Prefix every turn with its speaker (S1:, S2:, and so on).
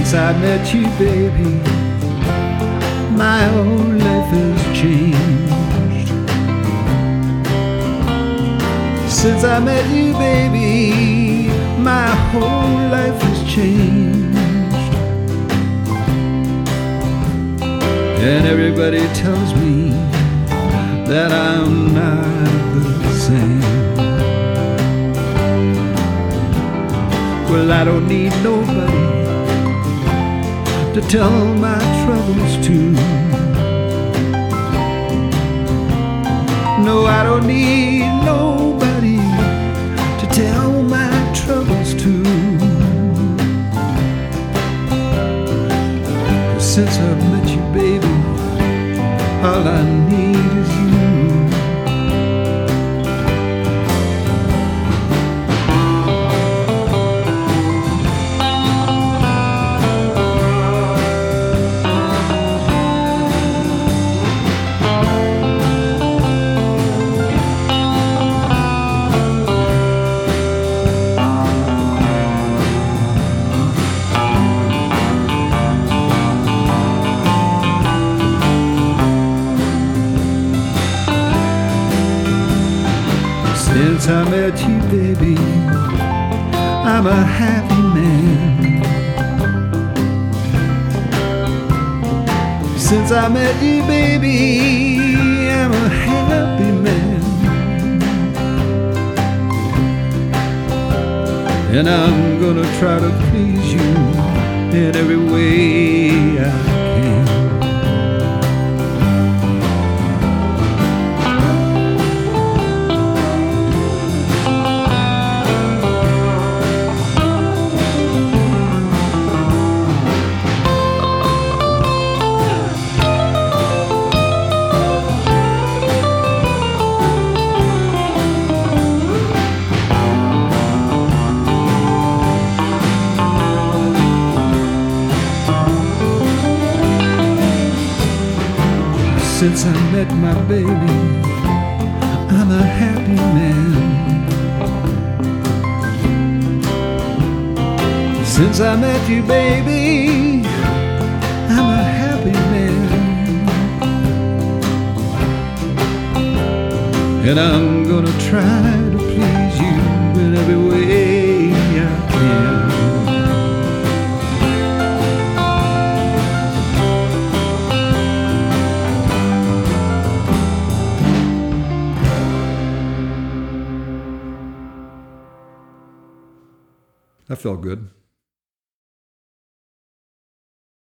S1: Since I met you, baby, my whole life has changed. Since I met you, baby, my whole life has changed. And everybody tells me that I'm not the same. Well, I don't need nobody to tell my troubles to. No, I don't need nobody to tell my troubles to. 'Cause since I've met you, baby, all I need is you. Since I met you, baby, I'm a happy man. Since I met you, baby, I'm a happy man. And I'm gonna try to please you in every way I can. Since I met my baby, I'm a happy man. Since I met you, baby, I'm a happy man. And I'm gonna try to please you in every way I can. That felt good.